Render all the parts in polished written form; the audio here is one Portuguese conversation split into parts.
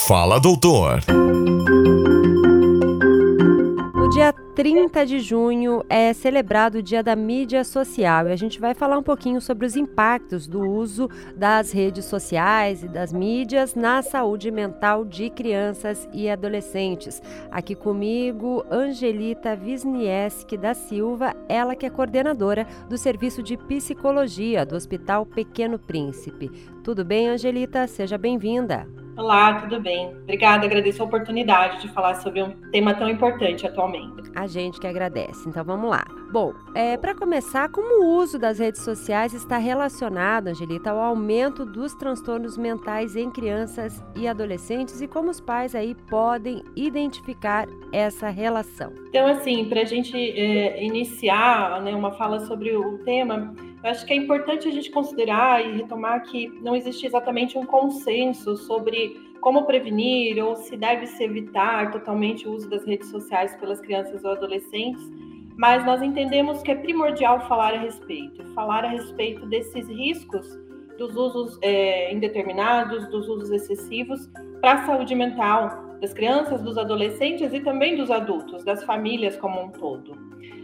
Fala, doutor. No dia 30 de junho é celebrado o Dia da Mídia Social e a gente vai falar um pouquinho sobre os impactos do uso das redes sociais e das mídias na saúde mental de crianças e adolescentes. Aqui comigo, Angelita Wisniewski da Silva, ela que é coordenadora do Serviço de Psicologia do Hospital Pequeno Príncipe. Tudo bem, Angelita? Seja bem-vinda. Olá, tudo bem? Obrigada, agradeço a oportunidade de falar sobre um tema tão importante atualmente. A gente que agradece. Então vamos lá. Bom, para começar, como o uso das redes sociais está relacionado, Angelita, ao aumento dos transtornos mentais em crianças e adolescentes e como os pais aí podem identificar essa relação? Então, assim, para a gente iniciar, né, uma fala sobre o tema, eu acho que é importante a gente considerar e retomar que não existe exatamente um consenso sobre como prevenir ou se deve-se evitar totalmente o uso das redes sociais pelas crianças ou adolescentes, mas nós entendemos que é primordial falar a respeito desses riscos dos usos indeterminados, dos usos excessivos para a saúde mental das crianças, dos adolescentes e também dos adultos, das famílias como um todo.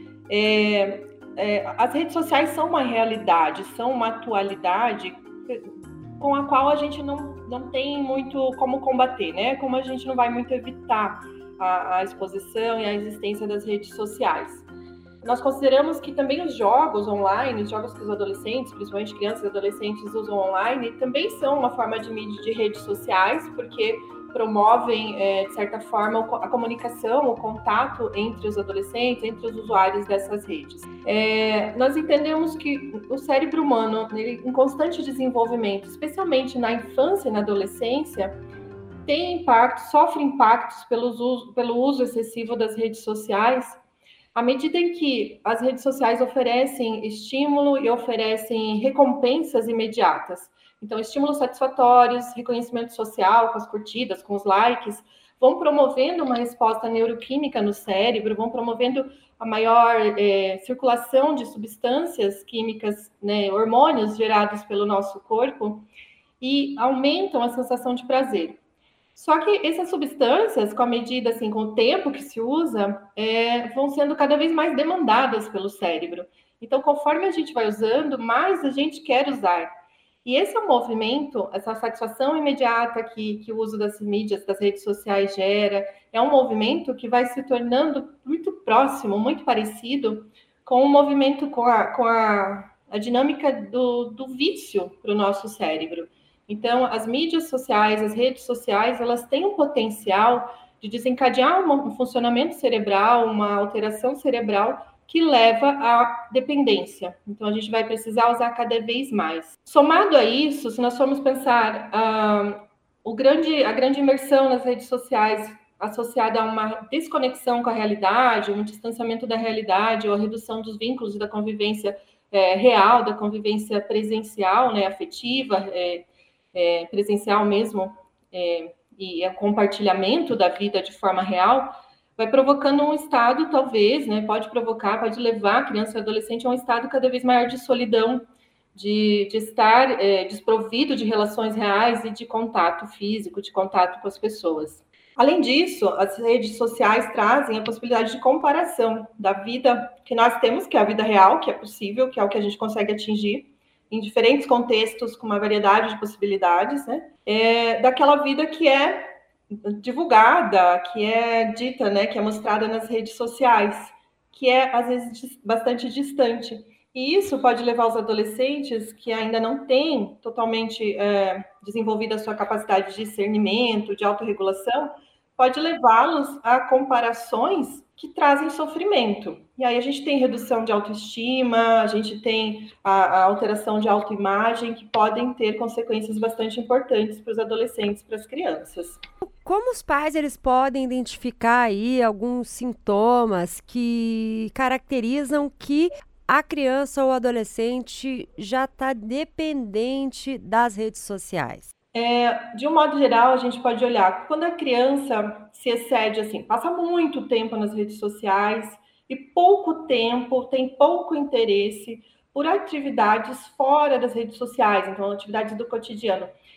As redes sociais são uma realidade, são uma atualidade com a qual a gente não tem muito como combater, né? Como a gente não vai muito evitar a exposição e a existência das redes sociais. Nós consideramos que também os jogos online, os jogos que os adolescentes, principalmente crianças e adolescentes, usam online, também são uma forma de mídia de redes sociais, porque promovem, de certa forma, a comunicação, o contato entre os adolescentes, entre os usuários dessas redes. Nós entendemos que o cérebro humano, ele, em constante desenvolvimento, especialmente na infância e na adolescência, sofre impactos pelo uso excessivo das redes sociais, à medida em que as redes sociais oferecem estímulo e oferecem recompensas imediatas. Então, estímulos satisfatórios, reconhecimento social com as curtidas, com os likes, vão promovendo uma resposta neuroquímica no cérebro, vão promovendo a maior circulação de substâncias químicas, né, hormônios gerados pelo nosso corpo, e aumentam a sensação de prazer. Só que essas substâncias, com a medida, assim, com o tempo que se usa, vão sendo cada vez mais demandadas pelo cérebro. Então, conforme a gente vai usando, mais a gente quer usar. E esse é um movimento, essa satisfação imediata que o uso das mídias, das redes sociais gera, é um movimento que vai se tornando muito próximo, muito parecido com o movimento, com a dinâmica do vício para o nosso cérebro. Então, as mídias sociais, as redes sociais, elas têm um potencial de desencadear um funcionamento cerebral, uma alteração cerebral que leva à dependência. Então, a gente vai precisar usar cada vez mais. Somado a isso, se nós formos pensar a grande imersão nas redes sociais associada a uma desconexão com a realidade, um distanciamento da realidade ou a redução dos vínculos da convivência real, da convivência presencial, né, afetiva, presencial mesmo, e o compartilhamento da vida de forma real, vai provocando um estado, talvez, né, pode levar a criança e adolescente a um estado cada vez maior de solidão, de estar desprovido de relações reais e de contato físico, de contato com as pessoas. Além disso, as redes sociais trazem a possibilidade de comparação da vida que nós temos, que é a vida real, que é possível, que é o que a gente consegue atingir, em diferentes contextos, com uma variedade de possibilidades, né? Daquela vida que é divulgada, que é dita, né, que é mostrada nas redes sociais, que é, às vezes, bastante distante. E isso pode levar os adolescentes que ainda não têm totalmente desenvolvida a sua capacidade de discernimento, de autorregulação, pode levá-los a comparações que trazem sofrimento. E aí a gente tem redução de autoestima, a gente tem a alteração de autoimagem, que podem ter consequências bastante importantes para os adolescentes, para as crianças. Como os pais eles podem identificar aí alguns sintomas que caracterizam que a criança ou adolescente já está dependente das redes sociais? De um modo geral, a gente pode olhar quando a criança se excede, assim, passa muito tempo nas redes sociais e pouco tempo, tem pouco interesse por atividades fora das redes sociais, então atividades do cotidiano.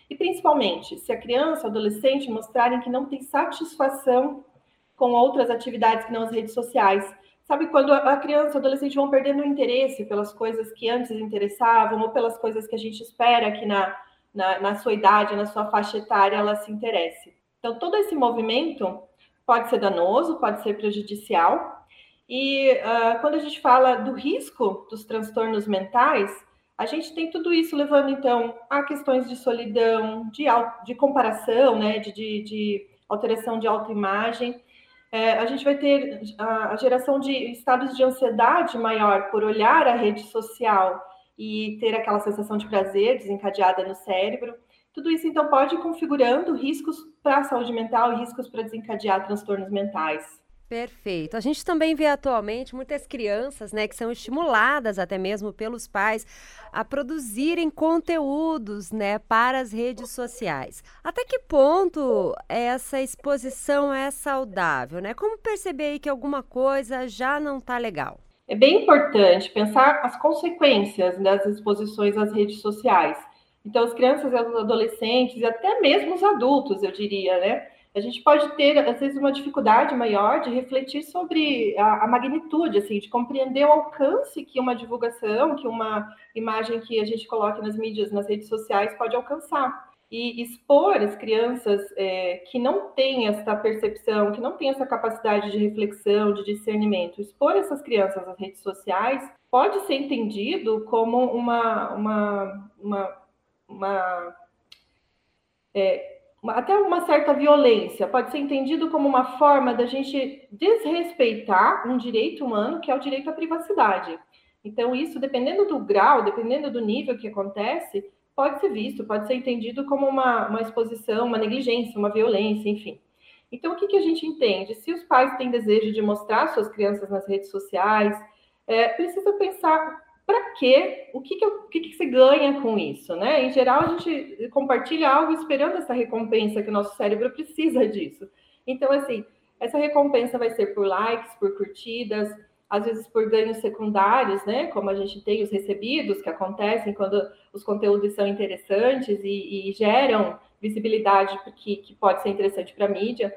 E principalmente, se a criança, adolescente mostrarem que não tem satisfação com outras atividades que não as redes sociais. Sabe, quando a criança e o adolescente vão perdendo o interesse pelas coisas que antes interessavam, ou pelas coisas que a gente espera que na sua idade, na sua faixa etária, ela se interesse. Então, todo esse movimento pode ser danoso, pode ser prejudicial. E quando a gente fala do risco dos transtornos mentais, a gente tem tudo isso levando, então, a questões de solidão, de comparação, né, de alteração de autoimagem. A gente vai ter a geração de estados de ansiedade maior por olhar a rede social e ter aquela sensação de prazer desencadeada no cérebro. Tudo isso, então, pode ir configurando riscos para a saúde mental e riscos para desencadear transtornos mentais. Perfeito. A gente também vê atualmente muitas crianças, né, que são estimuladas até mesmo pelos pais a produzirem conteúdos, né, para as redes sociais. Até que ponto essa exposição é saudável, né? Como perceber aí que alguma coisa já não está legal? É bem importante pensar as consequências das exposições às redes sociais. Então, as crianças e os adolescentes, e até mesmo os adultos, eu diria, né? A gente pode ter, às vezes, uma dificuldade maior de refletir sobre a magnitude, assim, de compreender o alcance que uma divulgação, que uma imagem que a gente coloca nas mídias, nas redes sociais, pode alcançar. E expor as crianças que não têm essa percepção, que não têm essa capacidade de reflexão, de discernimento, expor essas crianças às redes sociais pode ser entendido como até uma certa violência, pode ser entendido como uma forma da gente desrespeitar um direito humano, que é o direito à privacidade. Então, isso, dependendo do grau, dependendo do nível que acontece, pode ser visto, pode ser entendido como uma exposição, uma negligência, uma violência, enfim. Então, o que a gente entende? Se os pais têm desejo de mostrar suas crianças nas redes sociais, precisa pensar para quê? O que se ganha com isso, né? Em geral, a gente compartilha algo esperando essa recompensa, que o nosso cérebro precisa disso. Então, assim, essa recompensa vai ser por likes, por curtidas, às vezes por ganhos secundários, né? Como a gente tem os recebidos que acontecem quando os conteúdos são interessantes e geram visibilidade que pode ser interessante para a mídia.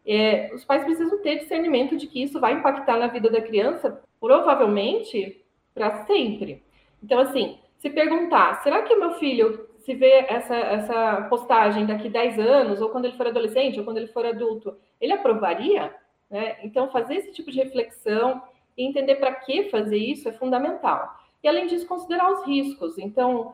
Os pais precisam ter discernimento de que isso vai impactar na vida da criança, provavelmente, para sempre. Então, assim, se perguntar, será que meu filho, se vê essa postagem daqui 10 anos, ou quando ele for adolescente, ou quando ele for adulto, ele aprovaria? Né? Então, fazer esse tipo de reflexão e entender para que fazer isso é fundamental. E, além disso, considerar os riscos. Então,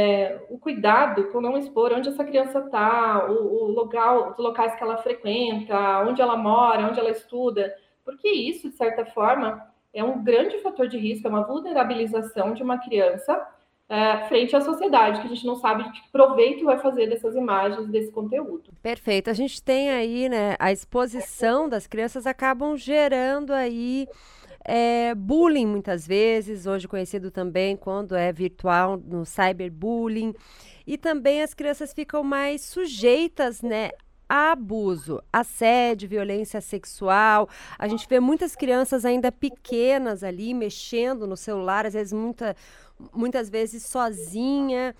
o cuidado com não expor onde essa criança está, os locais que ela frequenta, onde ela mora, onde ela estuda, porque isso, de certa forma, é um grande fator de risco, é uma vulnerabilização de uma criança frente à sociedade, que a gente não sabe de que proveito vai fazer dessas imagens, desse conteúdo. Perfeito. A gente tem aí, né, a exposição das crianças acabam gerando aí bullying muitas vezes, hoje conhecido também quando é virtual, no cyberbullying. E também as crianças ficam mais sujeitas, né, a abuso, assédio, violência sexual. A gente vê muitas crianças ainda pequenas ali mexendo no celular, às vezes muitas vezes sozinha.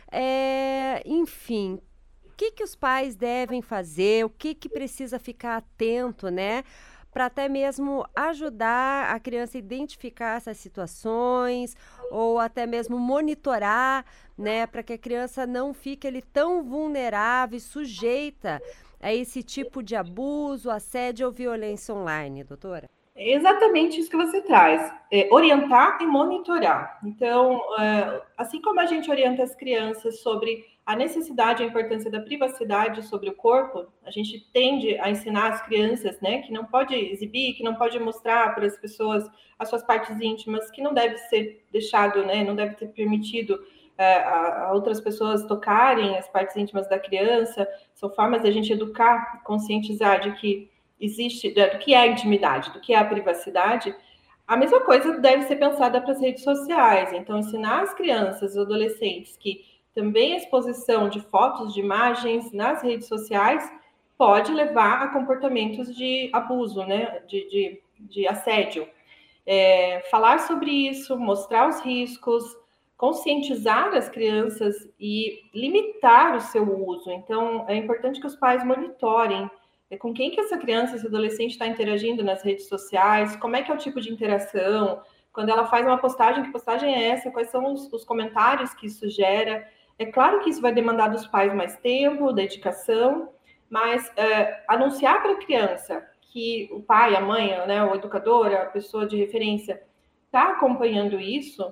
Enfim, o que os pais devem fazer? O que precisa ficar atento, né? Para até mesmo ajudar a criança a identificar essas situações ou até mesmo monitorar, né, para que a criança não fique ali tão vulnerável e sujeita a esse tipo de abuso, assédio ou violência online, doutora? É exatamente isso que você traz, orientar e monitorar. Então, assim como a gente orienta as crianças sobre a necessidade e a importância da privacidade sobre o corpo, a gente tende a ensinar as crianças, né, que não pode exibir, que não pode mostrar para as pessoas as suas partes íntimas, que não deve ser deixado, né, não deve ser permitido a outras pessoas tocarem as partes íntimas da criança. São formas de a gente educar, conscientizar de que existe, do que é a intimidade, do que é a privacidade. A mesma coisa deve ser pensada para as redes sociais. Então, ensinar as crianças, os adolescentes, que também a exposição de fotos, de imagens nas redes sociais pode levar a comportamentos de abuso, né? de assédio. Falar sobre isso, mostrar os riscos, conscientizar as crianças e limitar o seu uso. Então, é importante que os pais monitorem com quem que essa criança, esse adolescente está interagindo nas redes sociais, como é que é o tipo de interação, quando ela faz uma postagem, que postagem é essa, quais são os comentários que isso gera. É claro que isso vai demandar dos pais mais tempo, dedicação, mas anunciar para a criança que o pai, a mãe, né, o educador, a pessoa de referência, está acompanhando isso,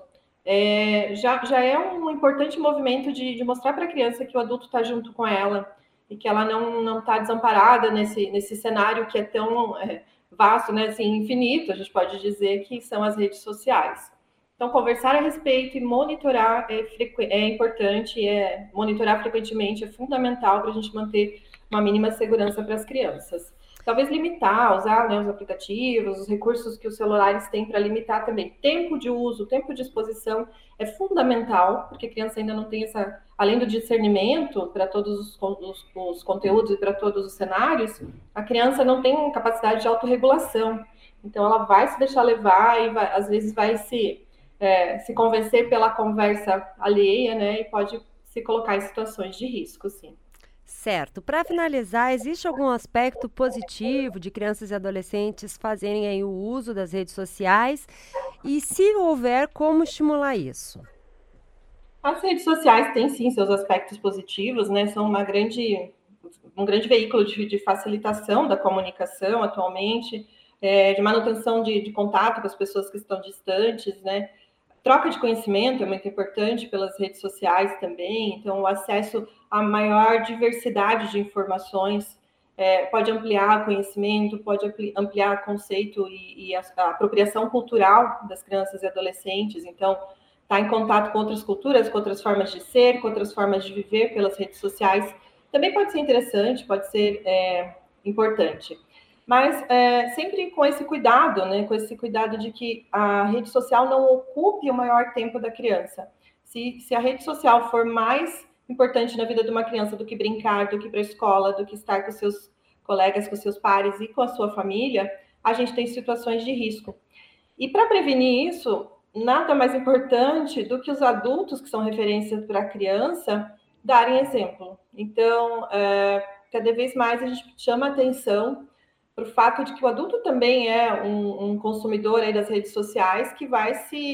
já é um importante movimento de mostrar para a criança que o adulto está junto com ela e que ela não está desamparada nesse cenário que é tão vasto, né, assim, infinito, a gente pode dizer, que são as redes sociais. Então, conversar a respeito e monitorar é importante, monitorar frequentemente é fundamental para a gente manter uma mínima segurança para as crianças. Talvez limitar, usar, né, os aplicativos, os recursos que os celulares têm para limitar também. Tempo de uso, tempo de exposição é fundamental, porque a criança ainda não tem além do discernimento para todos os conteúdos e para todos os cenários, a criança não tem capacidade de autorregulação. Então, ela vai se deixar levar e às vezes vai se convencer pela conversa alheia, né, e pode se colocar em situações de risco, sim. Certo. Para finalizar, existe algum aspecto positivo de crianças e adolescentes fazerem aí o uso das redes sociais? E se houver, como estimular isso? As redes sociais têm, sim, seus aspectos positivos, né? São um grande veículo de facilitação da comunicação atualmente, de manutenção de contato com as pessoas que estão distantes, né? Troca de conhecimento é muito importante pelas redes sociais também, então o acesso a maior diversidade de informações pode ampliar conhecimento, pode ampliar conceito e a apropriação cultural das crianças e adolescentes. Então, estar em contato com outras culturas, com outras formas de ser, com outras formas de viver pelas redes sociais, também pode ser interessante, pode ser importante. Mas sempre com esse cuidado, né? Com esse cuidado de que a rede social não ocupe o maior tempo da criança. Se a rede social for mais importante na vida de uma criança do que brincar, do que ir para a escola, do que estar com seus colegas, com seus pares e com a sua família, a gente tem situações de risco. E para prevenir isso, nada mais importante do que os adultos, que são referências para a criança, darem exemplo. Então, cada vez mais a gente chama atenção para o fato de que o adulto também é um consumidor aí das redes sociais que vai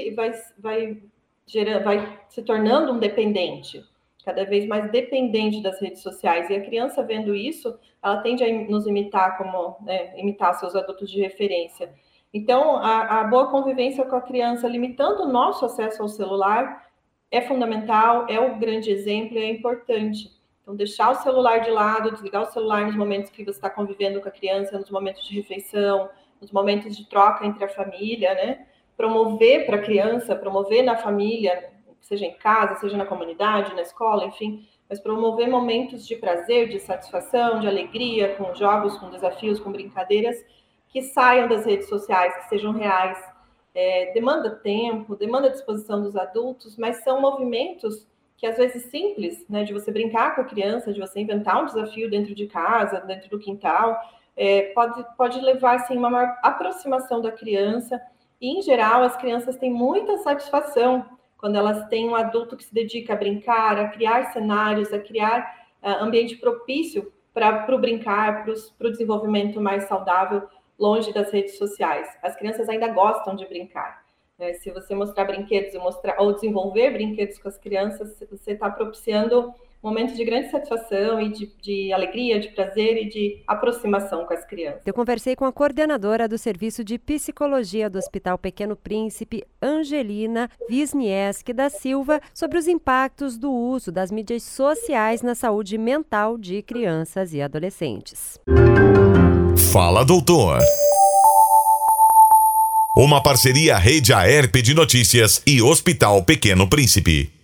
se tornando um dependente, cada vez mais dependente das redes sociais. E a criança vendo isso, ela tende a nos imitar imitar seus adultos de referência. Então, a boa convivência com a criança, limitando o nosso acesso ao celular, é fundamental, é o grande exemplo e é importante. Então, deixar o celular de lado, desligar o celular nos momentos que você está convivendo com a criança, nos momentos de refeição, nos momentos de troca entre a família, né? Promover para a criança, promover na família, seja em casa, seja na comunidade, na escola, enfim, mas promover momentos de prazer, de satisfação, de alegria, com jogos, com desafios, com brincadeiras, que saiam das redes sociais, que sejam reais. Demanda tempo, demanda disposição dos adultos, mas são movimentos que às vezes simples, né, de você brincar com a criança, de você inventar um desafio dentro de casa, dentro do quintal, pode levar assim, uma maior aproximação da criança. E, em geral, as crianças têm muita satisfação quando elas têm um adulto que se dedica a brincar, a criar cenários, a criar ambiente propício para o brincar, para o desenvolvimento mais saudável, longe das redes sociais. As crianças ainda gostam de brincar. Se você mostrar brinquedos ou desenvolver brinquedos com as crianças, você está propiciando momentos de grande satisfação e de alegria, de prazer e de aproximação com as crianças. Eu conversei com a coordenadora do Serviço de Psicologia do Hospital Pequeno Príncipe, Angelina Wisniewski da Silva, sobre os impactos do uso das mídias sociais na saúde mental de crianças e adolescentes. Fala, doutor! Uma parceria Rede Aerp de Notícias e Hospital Pequeno Príncipe.